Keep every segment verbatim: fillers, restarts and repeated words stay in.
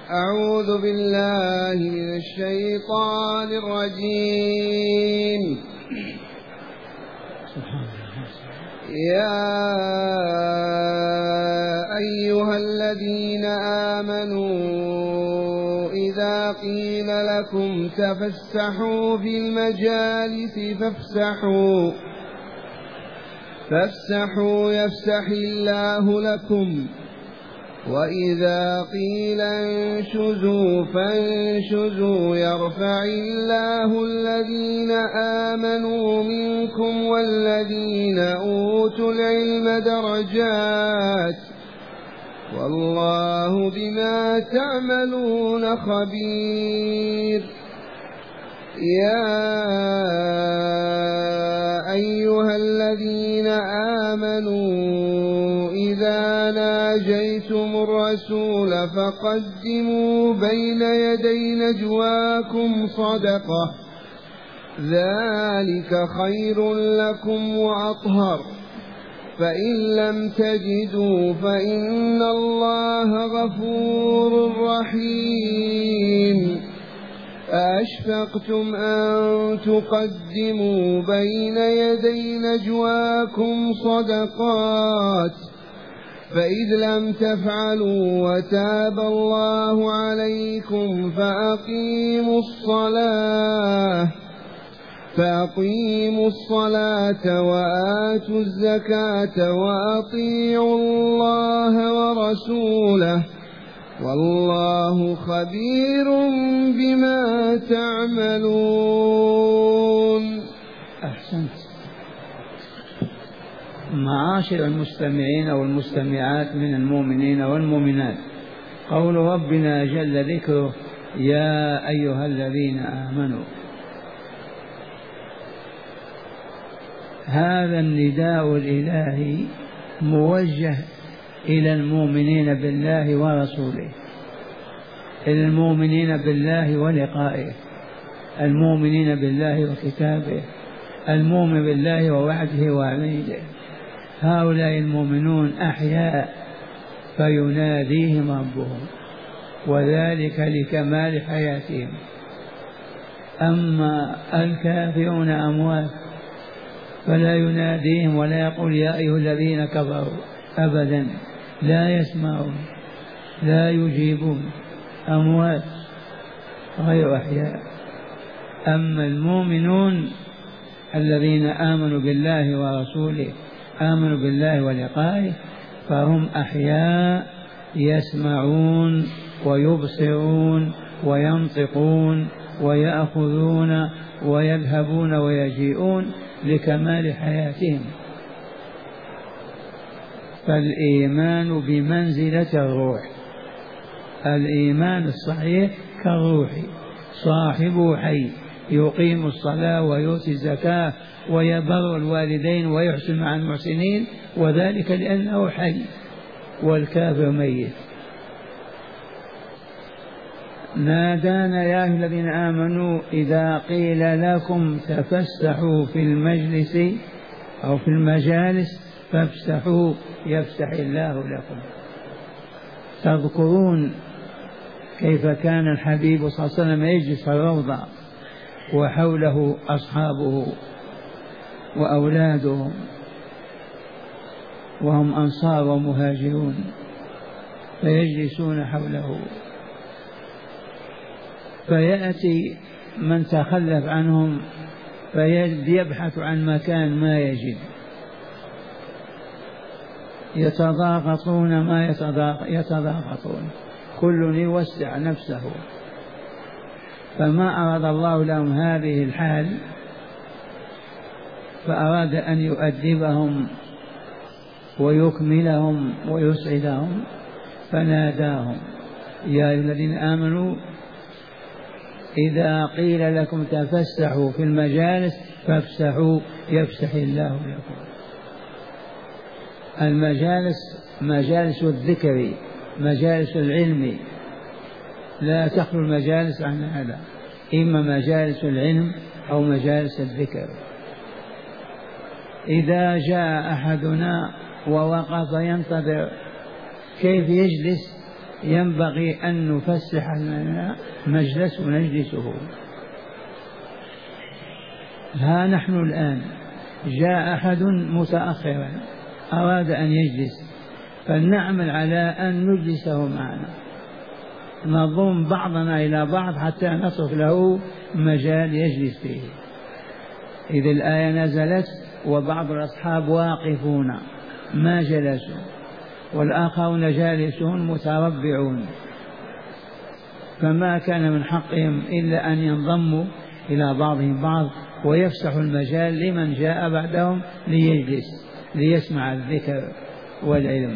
أعوذ بالله من الشيطان الرجيم. يا أيها الذين آمنوا إذا قيل لكم تفسحوا في المجالس فافسحوا فافسحوا يفسح الله لكم، وإذا قيل انشزوا فانشزوا يرفع الله الذين آمنوا منكم والذين أوتوا العلم درجات، والله بما تعملون خبير. يا أيها الذين آمنوا إذا ناجيتم الرسول فقدموا بين يدي نجواكم صدقة، ذلك خير لكم وأطهر، فإن لم تجدوا فإن الله غفور رحيم. أأشفقتم أن تقدموا بين يدي نجواكم صدقات، فإذ لم تفعلوا وتاب الله عليكم فأقيموا الصلاة فأقيموا الصلاة وآتوا الزكاة وأطيعوا الله ورسوله، والله خبير بما تعملون. أحسنت. معاشر المستمعين والمستمعات من المؤمنين والمؤمنات، قول ربنا جل ذكره يا أيها الذين آمنوا، هذا النداء الإلهي موجه إلى المؤمنين بالله ورسوله، إلى المؤمنين بالله ولقائه، المؤمنين بالله وكتابه، المؤمن بالله ووعده وعيده. هؤلاء المؤمنون أحياء فيناديهم ربهم، وذلك لكمال حياتهم. أما الكافرون أموات فلا يناديهم ولا يقول يا أيها الذين كفروا، أبدا، لا يسمعون لا يجيبون، أموات غير أحياء. أما المؤمنون الذين آمنوا بالله ورسوله، آمنوا بالله ولقائه، فهم أحياء يسمعون ويبصرون وينطقون ويأخذون ويذهبون ويجيئون لكمال حياتهم. فالإيمان بمنزلة الروح، الإيمان الصحيح كالروح، صاحبه حي، يقيم الصلاة ويؤتي الزكاة ويبر الوالدين ويحسن مع المحسنين، وذلك لأنه حي، والكافر ميت. نادانا يا أيها الذين آمنوا إذا قيل لكم تفسحوا في المجلس أو في المجالس فافسحوا يفسح الله لكم. تذكرون كيف كان الحبيب صلى الله عليه وسلم يجلس في الروضة وحوله أصحابه وأولادهم وهم أنصار ومهاجرون فيجلسون حوله، فيأتي من تخلف عنهم فيبحث عن مكان ما يجد، يتضاغطون ما يتضاغطون، كل يوسع نفسه. فما أراد الله لهم هذه الحال، فأراد أن يؤدبهم ويكملهم ويسعدهم، فناداهم يا أيها الذين آمنوا إذا قيل لكم تفسحوا في المجالس فافسحوا يفسح الله لكم. المجالس مجالس الذكر، مجالس العلم، لا تخلو المجالس عن هذا، إما مجالس العلم أو مجالس الذكر. إذا جاء أحدنا ووقف ينتظر كيف يجلس؟ ينبغي أن نفسح لنا مجلس ونجلسه. ها نحن الآن جاء أحد متأخرا أراد أن يجلس، فلنعمل على أن نجلسه معنا، نضم بعضنا إلى بعض حتى نترك له مجال يجلس فيه. إذ الآية نزلت وبعض الأصحاب واقفون ما جلسوا والآخرون جالسون متربعون، فما كان من حقهم إلا أن ينضموا إلى بعضهم بعض ويفسحوا المجال لمن جاء بعدهم ليجلس ليسمع الذكر والعلم.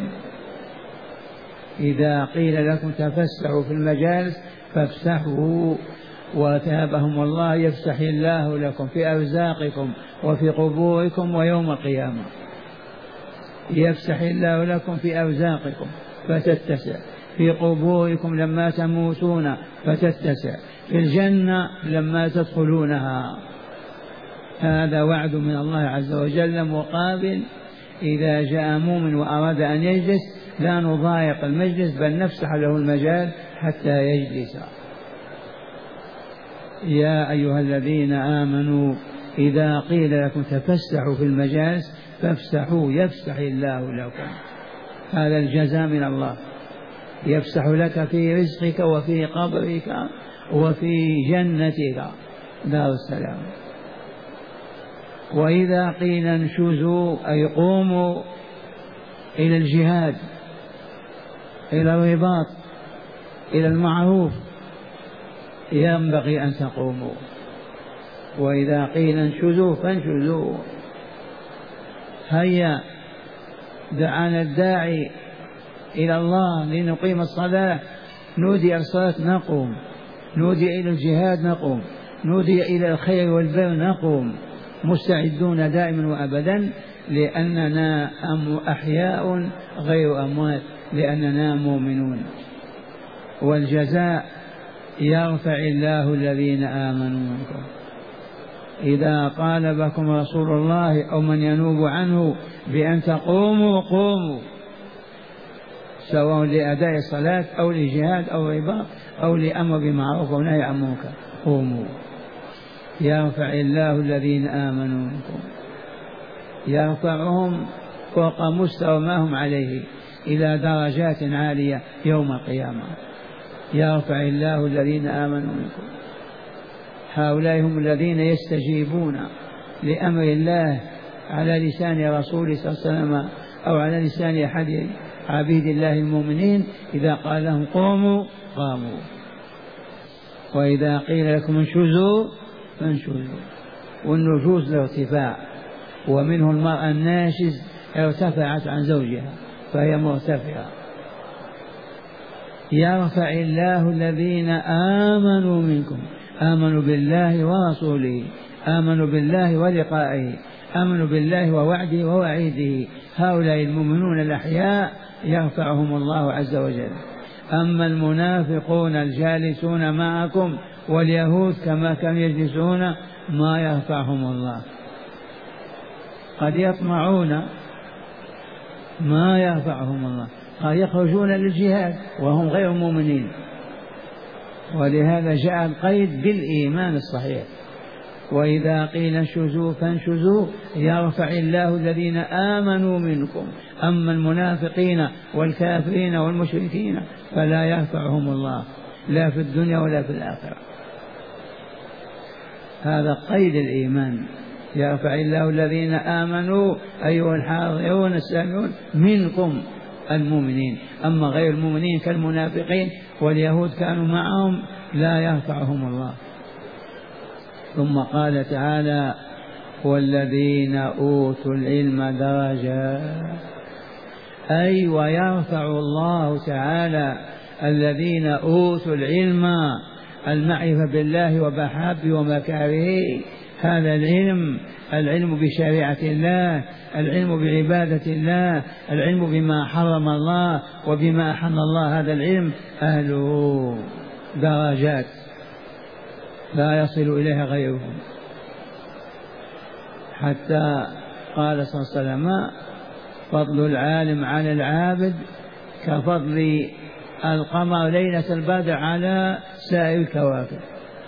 إذا قيل لكم تفسحوا في المجالس فافسحوا، وتابهم الله يفسح الله لكم في أرزاقكم وفي قبوركم ويوم القيامة. يفسح الله لكم في أرزاقكم فتتسع، في قبوركم لما تموتون فتتسع، في الجنة لما تدخلونها. هذا وعد من الله عز وجل مقابل إذا جاء مؤمن وأراد أن يجلس لا نضايق المجلس بل نفسح له المجال حتى يجلس. يا أيها الذين آمنوا إذا قيل لكم تفسحوا في المجالس فافسحوا يفسح الله لكم. هذا الجزاء من الله، يفسح لك في رزقك وفي قبرك وفي جنتك دار السلام. وإذا قيل انشزوا أي قوموا إلى الجهاد، إلى الرباط، إلى المعروف، ينبغي أن تقوموا. وإذا قيل انشزوا فانشزوا. هيا دعانا الداعي إلى الله لنقيم الصلاة، نودي الصلاة نقوم، نودي إلى الجهاد نقوم، نودي إلى الخير والبر نقوم، مستعدون دائما وأبدا، لأننا أحياء غير أموات، لأننا مؤمنون. والجزاء يرفع الله الذين آمنوا منكم. إذا طالبكم رسول الله أو من ينوب عنه بأن تقوموا قوموا، سواء لأداء الصلاة أو لجهاد أو رباط أو لأمر بمعروف ونهي عن منكر، قوموا. يرفع الله الذين آمنوا منكم، يرفعهم فوق مستوى ما هم عليه إلى درجات عالية يوم القيامة. يرفع الله الذين آمنوا منكم. هؤلاء هم الذين يستجيبون لأمر الله على لسان رسوله صلى الله عليه وسلم أو على لسان أحد عبيد الله المؤمنين. إذا قال لهم قوموا قاموا. وإذا قيل لكم انشزوا فانشزوا. والنشوز له ارتفاع، ومنه المرأة الناشز ارتفعت عن زوجها فهي مرتفعة. يرفع الله الذين آمنوا منكم، آمنوا بالله ورسوله، آمنوا بالله ولقائه، آمنوا بالله ووعده ووعيده. هؤلاء المؤمنون الأحياء يرفعهم الله عز وجل. أما المنافقون الجالسون معكم واليهود كما كانوا يجلسون ما يرفعهم الله. قد يطمعون ما يرفعهم الله، قد يخرجون للجهاد وهم غير مؤمنين. ولهذا جاء القيد بالإيمان الصحيح. وإذا قيل انشزوا فانشزوا يرفع الله الذين آمنوا منكم. أما المنافقين والكافرين والمشركين فلا يرفعهم الله لا في الدنيا ولا في الآخرة. هذا قيد الإيمان. يرفع الله الذين آمنوا أيها الحاضرون السامعون منكم المؤمنين. أما غير المؤمنين كالمنافقين واليهود كانوا معهم لا يرفعهم الله. ثم قال تعالى والذين أوتوا العلم درجات، أي ويرفع الله تعالى الذين أوتوا العلم، المعرفة بالله وبحابه ومكاره. هذا العلم، العلم بشريعة الله، العلم بعبادة الله، العلم بما حرم الله وبما أحل الله. هذا العلم أهله درجات لا يصل إليها غيرهم. حتى قال صلى الله عليه وسلم فضل العالم على العابد كفضل القمر ليلة البدر على سائر الكواكب.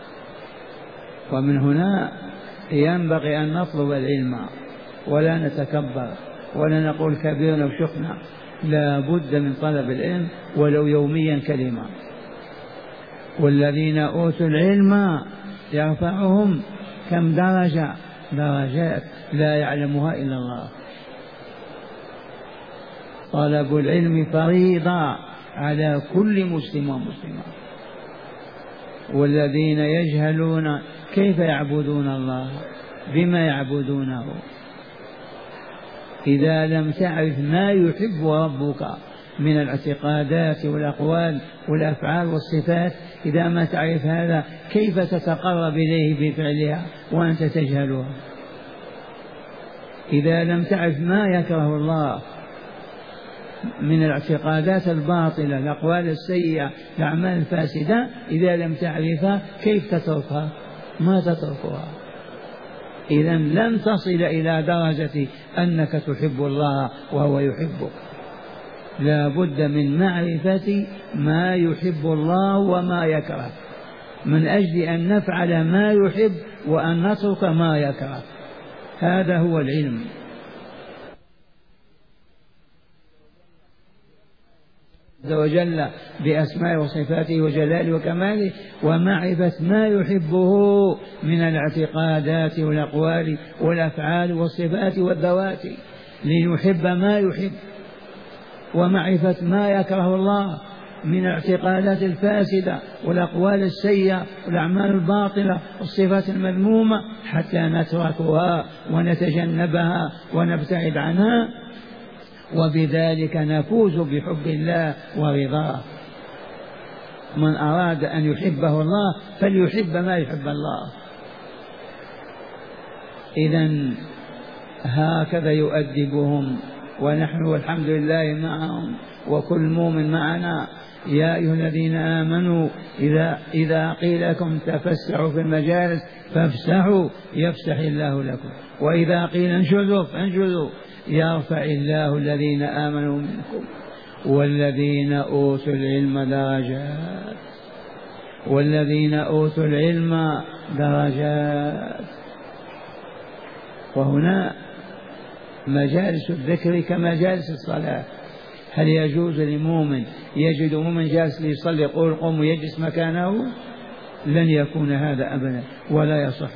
ومن هنا ينبغي أن نطلب العلم ولا نتكبر ولا نقول كبيرنا وشقنا، لا بد من طلب العلم ولو يوميا كلمة. والذين أوتوا العلم يرفعهم كم درجة، درجات لا يعلمها إلا الله. طلب العلم فريضة على كل مسلم ومسلمة. والذين يجهلون كيف يعبدون الله، بما يعبدونه؟ إذا لم تعرف ما يحب ربك من الاعتقادات والأقوال والأفعال والصفات، إذا ما تعرف هذا كيف تتقرب إليه بفعلها وأنت تجهلها؟ إذا لم تعرف ما يكره الله من الاعتقادات الباطلة، الأقوال السيئة، الأعمال الفاسدة، إذا لم تعرفها كيف تتركها؟ ما تتركها. إذا لن تصل إلى درجة أنك تحب الله وهو يحبك. لا بد من معرفة ما يحب الله وما يكره، من أجل أن نفعل ما يحب وأن نترك ما يكره. هذا هو العلم. عز وجل بأسمائه وصفاته وجلاله وكماله، ومعرفة ما يحبه من الاعتقادات والأقوال والأفعال والصفات والذوات لنحب ما يحب، ومعرفة ما يكره الله من الاعتقادات الفاسدة والأقوال السيئة والأعمال الباطلة والصفات المذمومة حتى نتركها ونتجنبها ونبتعد عنها، وبذلك نفوز بحب الله ورضاه. من أراد أن يحبه الله فليحب ما يحب الله. إذن هكذا يؤدبهم، ونحن والحمد لله معهم وكل مؤمن معنا. يا أيها الذين آمنوا إذا, إذا قيل لكم تفسحوا في المجالس فافسحوا يفسح الله لكم، وإذا قيل انشزوا فانشزوا يرفع الله الذين آمنوا منكم والذين أوتوا العلم درجات. والذين أوتوا العلم درجات. وهنا مجالس الذكر كمجالس الصلاة. هل يجوز لمؤمن يجد مؤمن جالس ليصلي يقول قم ويجلس مكانه؟ لن يكون هذا أبدا ولا يصح.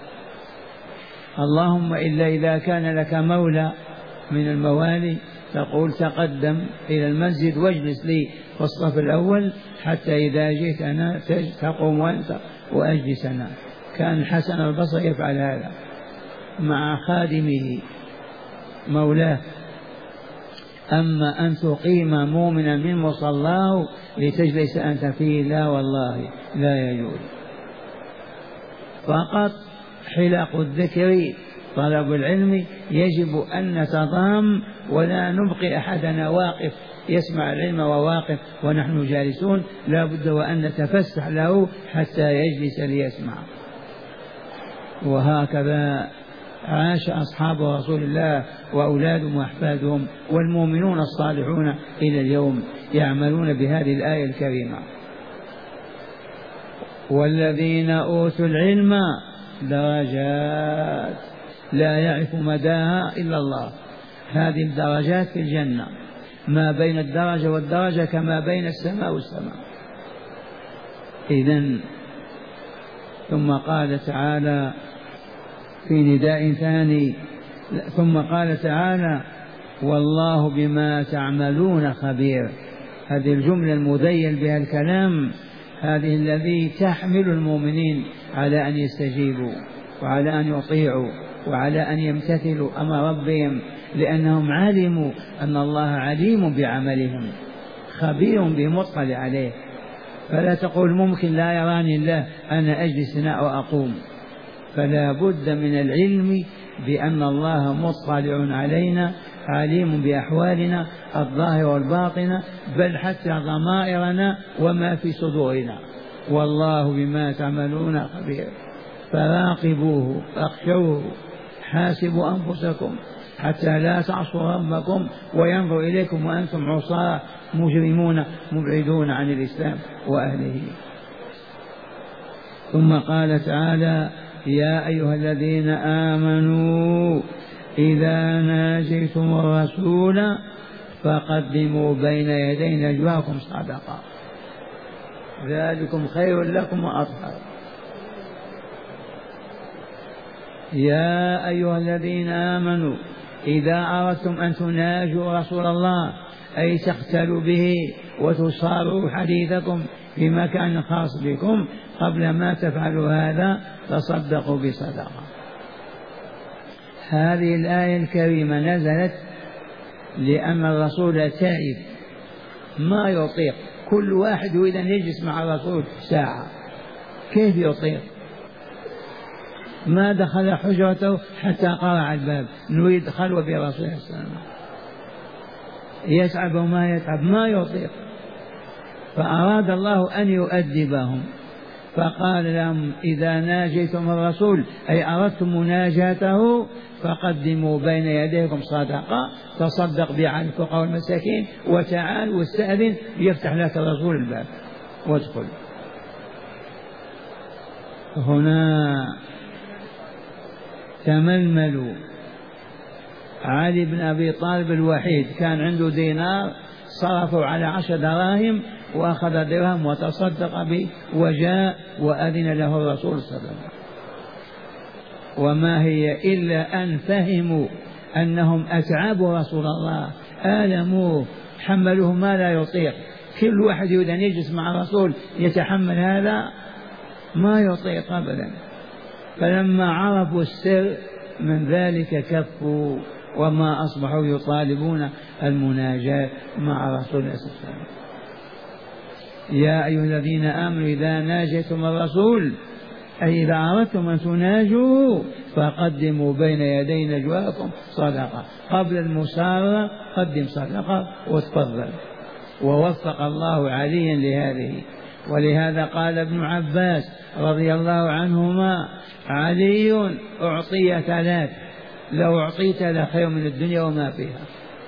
اللهم إلا إذا كان لك مولى من الموالي تقول تقدم إلى المسجد واجلس لي في الصف الأول حتى إذا جئت أنا تقوم وأنت وأجلس أنا. كان حسن البصري يفعل هذا مع خادمه مولاه. أما أن تقيم مؤمنا من مصلاه لتجلس أنت فيه، لا والله لا يجوز. فقط حلق الذكر طلب العلم يجب أن نتضام ولا نبقي أحدنا واقف يسمع العلم وواقف ونحن جالسون، لا بد وأن نتفسح له حتى يجلس ليسمع. وهكذا عاش أصحاب رسول الله وأولادهم وأحفادهم والمؤمنون الصالحون إلى اليوم يعملون بهذه الآية الكريمة. والذين أوتوا العلم درجات لا يعرف مداها إلا الله. هذه الدرجات في الجنة ما بين الدرجة والدرجة كما بين السماء والسماء. إذن ثم قال تعالى في نداء ثاني، ثم قال تعالى والله بما تعملون خبير. هذه الجملة المذيل بها الكلام، هذه الذي تحمل المؤمنين على أن يستجيبوا وعلى أن يطيعوا وعلى أن يمتثلوا أمر ربهم، لأنهم علموا أن الله عليم بعملهم خبير بمطلع عليه. فلا تقول ممكن لا يراني الله أنا أجلس هنا وأقوم. فلا بد من العلم بأن الله مطلع علينا عليم بأحوالنا الظاهرة والباطنة، بل حتى ضمائرنا وما في صدورنا. والله بما تعملون خبير. فراقبوه، اخشوه، حاسبوا أنفسكم حتى لا تعصوا ربكم وينظر إليكم وأنتم عصاة مجرمون مبعدون عن الإسلام وأهله. ثم قال تعالى: يا أيها الذين آمنوا إذا ناجيتم الرسول فقدموا بين يدي نجواكم صدقة ذلكم خير لكم وأطهر. يا أيها الذين آمنوا إذا أردتم أن تناجوا رسول الله أي تختلوا به وتصاروا حديثكم في مكان خاص بكم، قبل ما تفعلوا هذا تصدقوا بصدقة. هذه الآية الكريمة نزلت لأن الرسول تائب ما يطيق، كل واحد يريد أن يجلس مع الرسول ساعة، كيف يطيق؟ ما دخل حجرته حتى قرع الباب، نريد خلوة برسول الله صلى الله عليه وسلم، يتعب وما يتعب ما يطيق. فأراد الله أن يؤدبهم فقال لهم: إذا ناجيتم الرسول أي أردتم مناجاته فقدموا بين يديكم صدقة، تصدق بها عن الفقراء والمساكين وتعال واستأذن يفتح لك الرسول الباب وادخل. هنا تململوا. علي بن أبي طالب الوحيد كان عنده دينار صرفوا على عشر دراهم وأخذ درهم وتصدق به وجاء وأذن له الرسول صلى الله عليه وسلم. وما هي إلا أن فهموا أنهم أتعبوا رسول الله، آلموه، حملوه ما لا يطيق. كل واحد يريد أن يجلس مع الرسول يتحمل هذا ما يطيق أبدا. فلما عرفوا السر من ذلك كفوا وما أصبحوا يطالبون المناجاة مع رسول الله صلى الله عليه وسلم. يا أيها الذين آمنوا إذا ناجيتم الرسول أي إذا أردتم أن تناجوا فقدموا بين يدي نجواكم صدقة، قبل المسارة قدم صدقة وتفضل. ووفق الله عليا لهذه. ولهذا قال ابن عباس رضي الله عنهما: علي أعطي ثلاث لو أعطيت لخير من الدنيا وما فيها.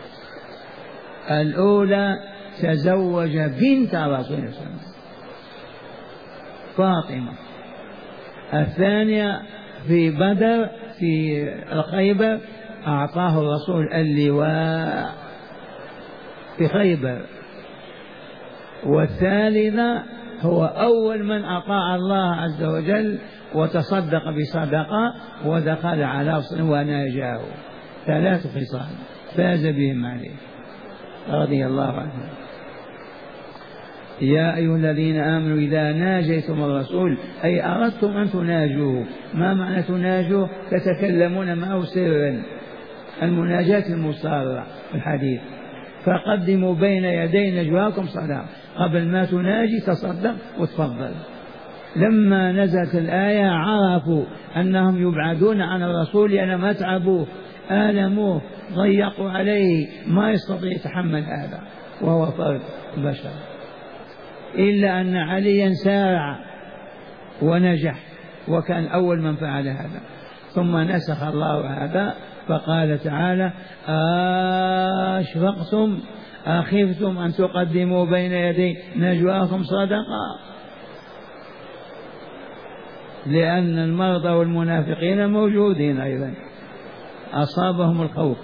الأولى تزوج بنت رسول الله صلى الله عليه وسلم فاطمة. الثانية في بدر في الخيبر أعطاه الرسول اللواء في خيبر. والثالثة هو أول من أطاع الله عز وجل وتصدق بصدقة ودخل على رسول وناجاه. ثلاث خصال فاز بهم عليه رضي الله عنه. يا أيها الذين آمنوا إذا ناجيتم الرسول أي أردتم أن تناجوه. ما معنى تناجوه؟ تتكلمون معه سرا، المناجاة المسارة في الحديث. فقدموا بين يدي نجواكم صدقة، قبل ما تناجي تصدق وتفضل. لما نزلت الآية عرفوا أنهم يبعدون عن الرسول لأنهم أتعبوه آلموه ضيقوا عليه، ما يستطيع يتحمل هذا وهو فرد بشر. إلا أن عليا سارع ونجح وكان أول من فعل هذا. ثم نسخ الله هذا فقال تعالى: أشفقتم أخفتم أن تقدموا بين يدي نجواكم صدقة، لأن المرضى والمنافقين موجودين أيضا أصابهم الخوف.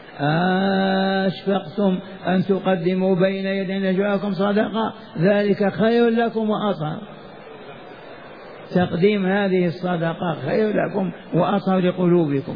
أشفقتم أن تقدموا بين يدي نجواكم صدقة ذلك خير لكم وأطهر. تقديم هذه الصدقة خير لكم وأطهر لقلوبكم.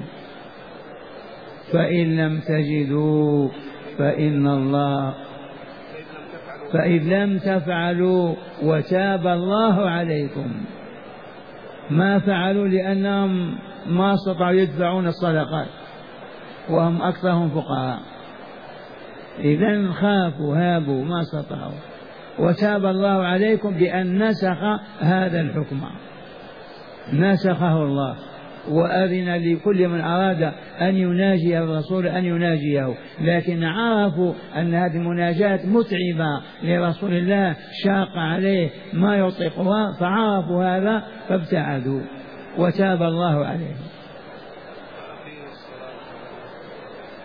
فإن لم تجدوا فإن الله فإن لم تفعلوا وتاب الله عليكم. ما فعلوا لأنهم ما استطاعوا يدفعون الصدقات وهم أكثرهم فقراء، إذن خافوا هابوا ما استطاعوا. وتاب الله عليكم بأن نسخ هذا الحكم، نسخه الله وأذن لكل من أراد أن يناجي الرسول أن يناجيه. لكن عرفوا أن هذه المناجاة متعبة لرسول الله، شاق عليه ما يطيقها، فعرفوا هذا فابتعدوا وتاب الله عليهم.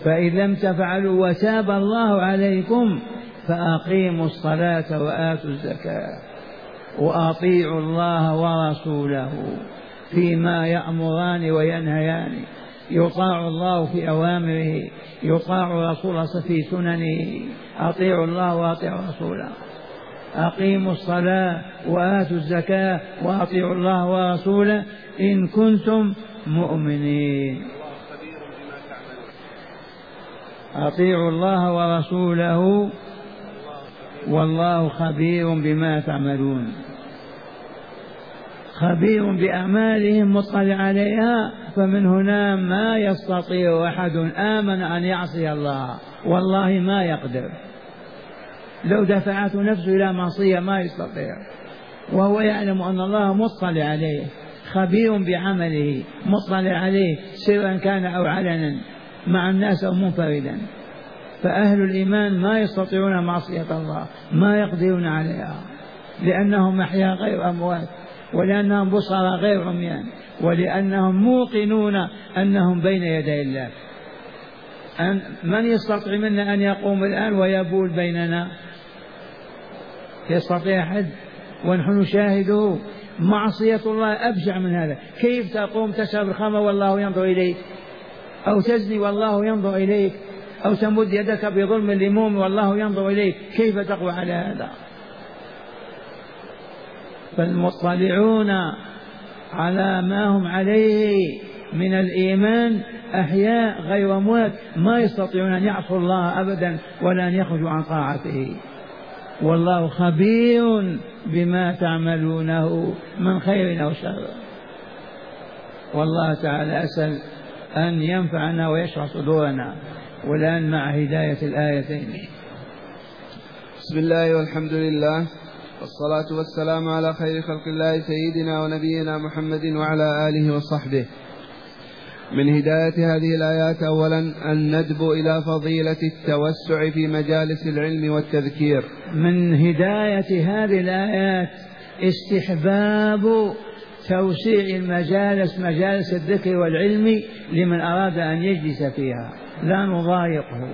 فإن لم تفعلوا وتاب الله عليكم فأقيموا الصلاة وآتوا الزكاة وأطيعوا الله ورسوله فيما يأمران وينهيان. يطاع الله في أوامره، يطاع رسوله في سننه. أطيعوا الله وأطيعوا رسوله. أقيموا الصلاة وآتوا الزكاة وأطيعوا الله ورسوله إن كنتم مؤمنين. أطيعوا الله ورسوله والله خبير بما تعملون. خبير بأعمالهم مطلع عليها، فمن هنا ما يستطيع أحد آمن أن يعصي الله، والله ما يقدر. لو دفعته نفسه إلى معصية ما يستطيع، وهو يعلم أن الله مطلع عليه، خبير بعمله، مطلع عليه سرا كان أو علنا، مع الناس أو منفردا. فأهل الإيمان ما يستطيعون معصية الله، ما يقدرون عليها، لأنهم أحياء غير أموات، ولأنهم بصر غير عميان، ولأنهم موقنون أنهم بين يدي الله. أن من يستطيع منا أن يقوم الآن ويبول بيننا؟ يستطيع أحد؟ ونحن نشاهده. معصية الله أبشع من هذا. كيف تقوم تشرب الخمر والله ينظر إليك، أو تزني والله ينظر إليك، أو تمد يدك بظلم لمؤمن والله ينظر إليك؟ كيف تقوى على هذا؟ فالمطلعون على ما هم عليه من الإيمان أحياء غير أموات، ما يستطيعون أن يعصوا الله أبدا ولا أن يخرجوا عن طاعته. والله خبير بما تعملونه من خير أو شر. والله تعالى أسأل أن ينفعنا ويشرح صدورنا. والآن مع هداية الآيتين. بسم الله والحمد لله والصلاة والسلام على خير خلق الله سيدنا ونبينا محمد وعلى آله وصحبه. من هداية هذه الآيات أولا الندب إلى فضيلة التوسع في مجالس العلم والتذكير. من هداية هذه الآيات استحباب توسيع المجالس، مجالس الذكر والعلم، لمن أراد أن يجلس فيها، لا نضايقه.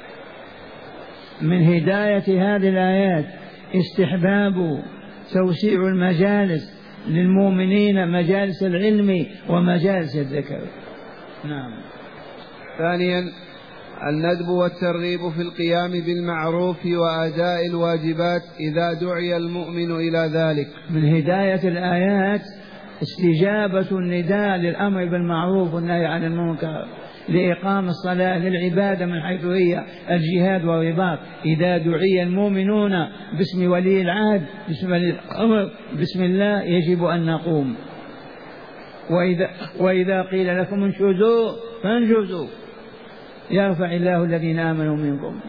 من هداية هذه الآيات استحباب توسيع المجالس للمؤمنين، مجالس العلم ومجالس الذكر. نعم. ثانيا الندب والترغيب في القيام بالمعروف وأداء الواجبات إذا دعي المؤمن إلى ذلك. من هداية الآيات استجابة النداء للأمر بالمعروف والنهي عن المنكر، لإقام الصلاة، للعبادة من حيث هي الجهاد والرباط. إذا دعي المؤمنون باسم ولي العهد، باسم ولي الأمر، بسم الله، يجب أن نقوم. وإذا, وإذا قيل لكم انشزوا فانجزوا، يرفع الله الذين آمنوا منكم.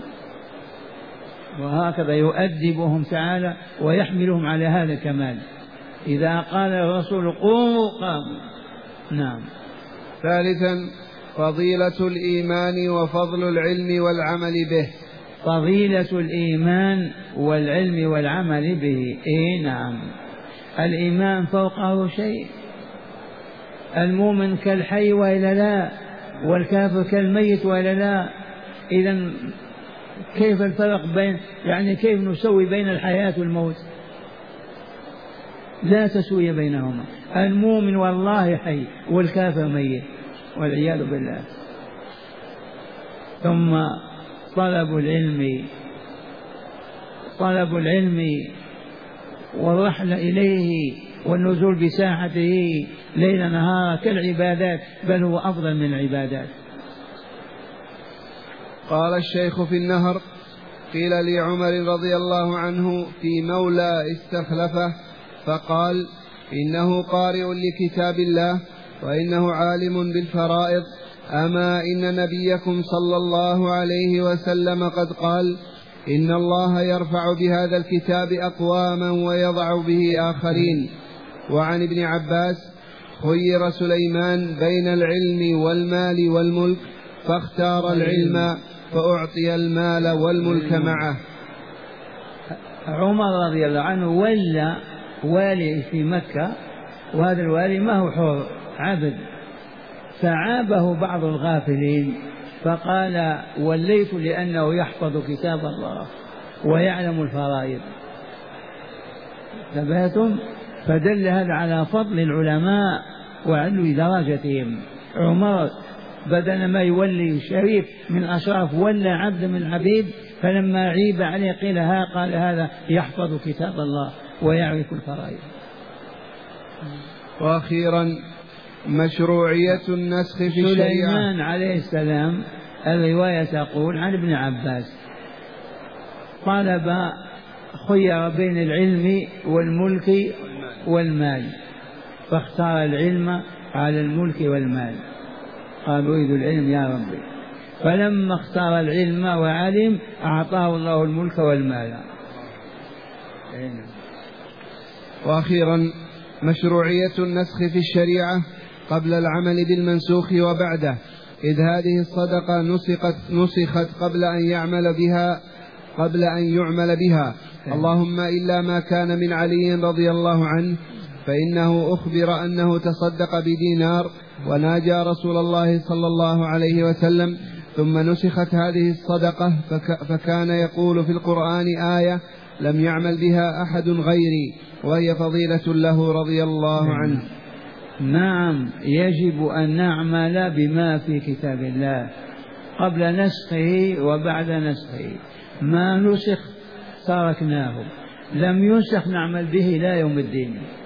وهكذا يؤدبهم تعالى ويحملهم على هذا الكمال. إذا قال الرسول قوموا قاموا. نعم. ثالثا فضيلة الإيمان وفضل العلم والعمل به. فضيلة الإيمان والعلم والعمل به. إيه نعم. الإيمان فوقه شيء. المؤمن كالحي وإلا لا، والكافر كالميت وإلا لا. إذن كيف الفرق بين، يعني كيف نسوي بين الحياة والموت؟ لا تسوية بينهما. المؤمن والله حي والكافر ميت والعياذ بالله. ثم طلب العلم، طلب العلم والرحلة إليه والنزول بساحته ليل نهار كالعبادات، بل هو أفضل من العبادات. قال الشيخ في النهر: قيل لعمر رضي الله عنه في مولى استخلفه فقال: إنه قارئ لكتاب الله وإنه عالم بالفرائض، أما إن نبيكم صلى الله عليه وسلم قد قال: إن الله يرفع بهذا الكتاب أقواما ويضع به آخرين. وعن ابن عباس: خير سليمان بين العلم والمال والملك فاختار العلم فأعطي المال والملك معه. عمر رضي الله عنه ولى والي في مكة، وهذا الوالي ما هو حر، عبد. فعابه بعض الغافلين فقال وليت لأنه يحفظ كتاب الله ويعلم الفرائض. انتبهتم؟ فدل هذا على فضل العلماء وعلو درجتهم. عمر بدل ما يولي شريف من أشراف ولا عبد من العبيد، فلما عيب عليه قيل ها قال هذا يحفظ كتاب الله ويعرف الفرائض. وأخيرا مشروعية النسخ في الشريعة. سليمان عليه السلام الرواية تقول عن ابن عباس طلب خير بين العلم والملك والمال، فاختار العلم على الملك والمال، قال أريد العلم يا ربي، فلما اختار العلم وعلم أعطاه الله الملك والمال. وأخيرا مشروعية النسخ في الشريعة قبل العمل بالمنسوخ وبعده، إذ هذه الصدقة نسخت, نسخت قبل أن يعمل بها قبل أن يعمل بها، اللهم إلا ما كان من علي رضي الله عنه، فإنه أخبر أنه تصدق بدينار وناجى رسول الله صلى الله عليه وسلم، ثم نسخت هذه الصدقة فك فكان يقول في القرآن آية لم يعمل بها أحد غيري، وهي فضيلة له رضي الله عنه. نعم، يجب أن نعمل بما في كتاب الله قبل نسخه وبعد نسخه. ما نسخ تركناه، لم ينسخ نعمل به لا يوم الدين.